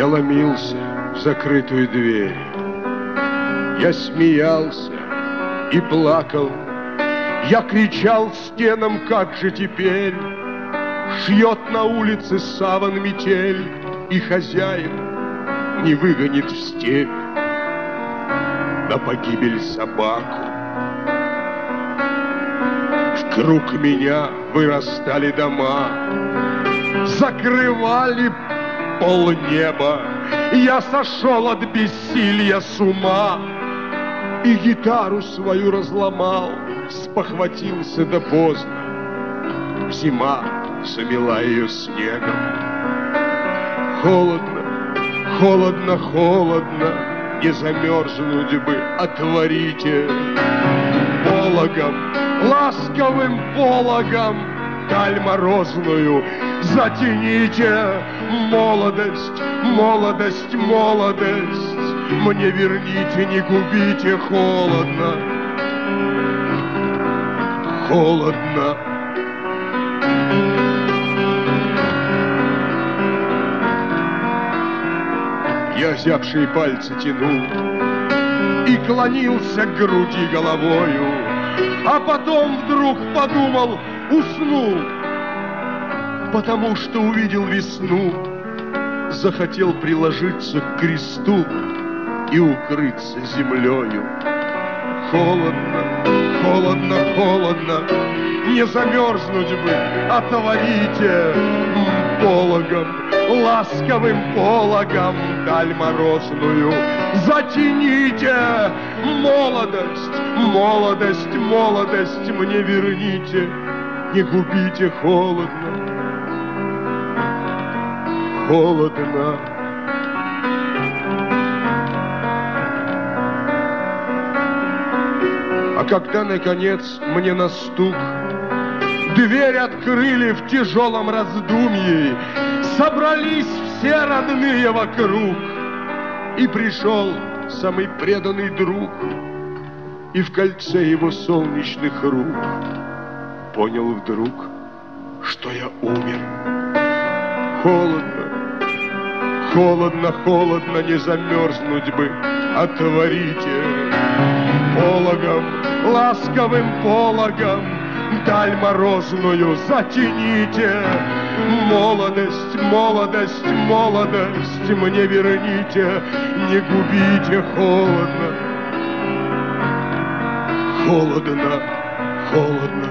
ломился в закрытую дверь. Я смеялся и плакал, я кричал стенам, как же теперь шьет на улице саван метель, и хозяин не выгонит в степь на погибель собаку. Вокруг меня вырастали дома, закрывали полнеба. Я сошел от бессилия с ума и гитару свою разломал, спохватился да поздно. Зима замела ее снегом. Холодно, холодно, холодно, не замерзнуть бы, отворите пологом, ласковым пологом даль морозную затяните. Молодость, молодость, молодость, мне верните, не губите. Холодно, холодно. Я озябшие пальцы тянул и клонился к груди головою, а потом вдруг подумал, уснул, потому что увидел весну, захотел приложиться к кресту и укрыться землею. Холодно, холодно, холодно, не замерзнуть бы, отворите пологом, ласковым пологом даль морозную затяните. Молодость, молодость, молодость, мне верните, не губите. Холодно, холодно. А когда, наконец, мне на стук дверь открыли в тяжелом раздумье, собрались все родные вокруг, и пришел самый преданный друг, и в кольце его солнечных рук понял вдруг, что я умер. Холодно, холодно, холодно, не замерзнуть бы, отворите пологом, ласковым пологом даль морозную затяните. Молодость, молодость, молодость, мне верните, не губите. Холодно, холодно, холодно.